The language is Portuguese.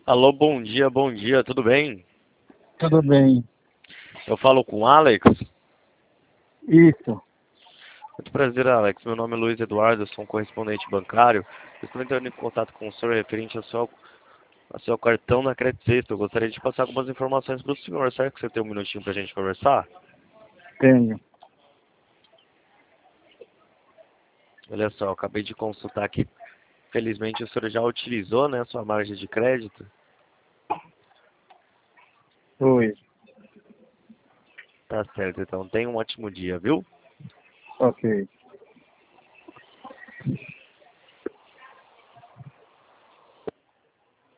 Alô, bom dia, tudo bem? Tudo bem. Eu falo com o Alex. Isso. Muito prazer, Alex. Meu nome é Luiz Eduardo, eu sou um correspondente bancário. Eu estou entrando em contato com o senhor referente ao seu cartão na Credit Sexta. Eu gostaria de passar algumas informações para o senhor. Será que você tem um minutinho para a gente conversar? Tenho. Olha só, eu acabei de consultar aqui. Felizmente o senhor já utilizou, né, a sua margem de crédito. Oi. Tá certo, então tenha um ótimo dia, viu? Ok.